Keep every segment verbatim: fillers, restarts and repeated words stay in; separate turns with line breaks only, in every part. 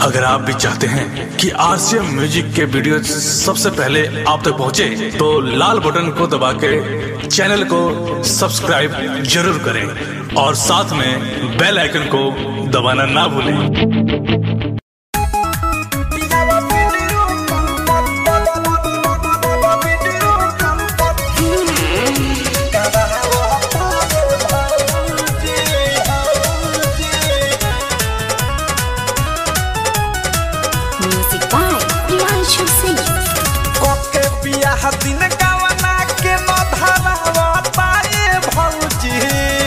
अगर आप भी चाहते हैं कि आरसीएम म्यूजिक के वीडियो सबसे पहले आप तक पहुंचे, तो लाल बटन को दबा के चैनल को सब्सक्राइब जरूर करें और साथ में बेल आइकन को दबाना ना भूलें।
दिन गावना के न धरावा पाए भौजी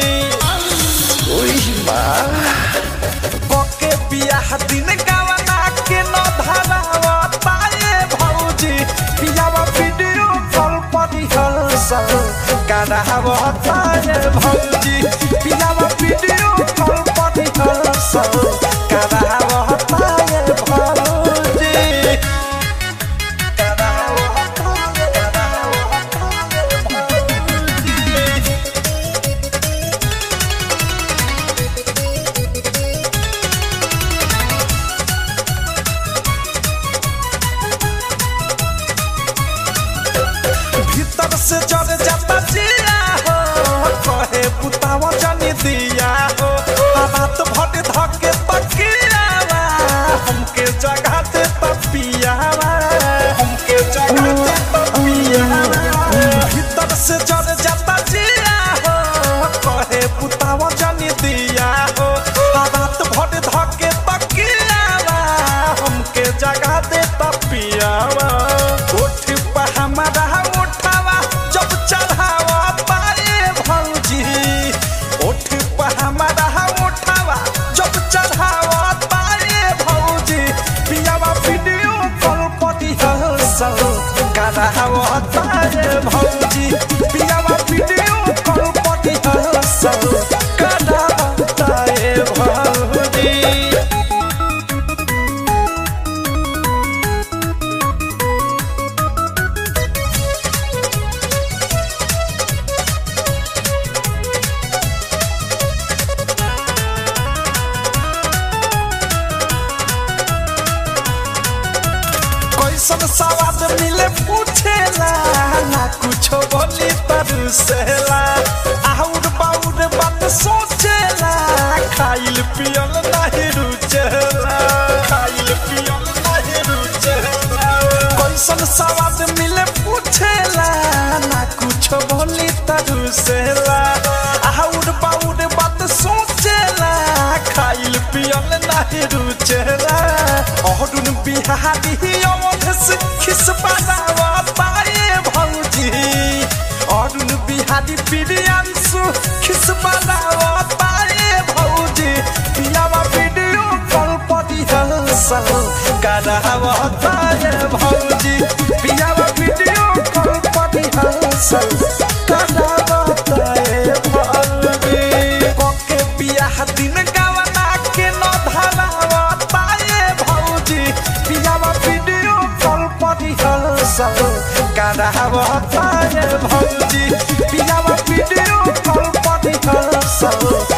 ओई मां कोके बियाह दिन गावना के न धरावा पाए भौजी पियावा वीडियो कॉल पर हंसल करावा पाए भौजी पियावा वीडियो कॉल पर हंसल करावा पाए भौजी से जड़ जाता जिया हो कहे पुतावा जानी दिया हो बात भट धके तकियावा हमके जगह दे तपियावा हमके जगह दे तपियावा भीतर से जड़ जाता जिया हो कहे पुतावा जानी दिया हो बात भट धके तकियावा हमके जगह दे तपियावा उठ पर हमारा चढ़ावा पाए भौजी उठ पर हमारा उठावा जब चढ़ावा पाए भौजी पियावा वीडियो कॉल पर हंसल करावा पाए भौजी पियावा वीडियो कॉल पर हंसल करावा पाए भौजी सब सवाद मिले पूछेला ना कुछ बोली तरुसेला आउर बाउर बात सोचेला खाइल पियल नहीं रुचेला खाइल पियल नहीं रुचेला कैसन सवाद मिले पूछेला ना कुछ बोली तरुसेला आउर बाउर बात सोचेला खाइल पियल नहीं रुचेला अहरुन बिहारी खिस बनावा पाए भौजी अरुण बिहारी प्रियांशु खिस बनावा पाए भौजी पियावा वीडियो कॉल पर हंसल करावा पाए भौजी पियावा वीडियो कॉल पर हंसल करावा पाए भौजी कोके बियाह दिन गावना के न धरावा पाए भौजी पियावा वीडियो कॉल पर हंसल करावा पाए भौजी पियावा वीडियो कॉल पर हंसल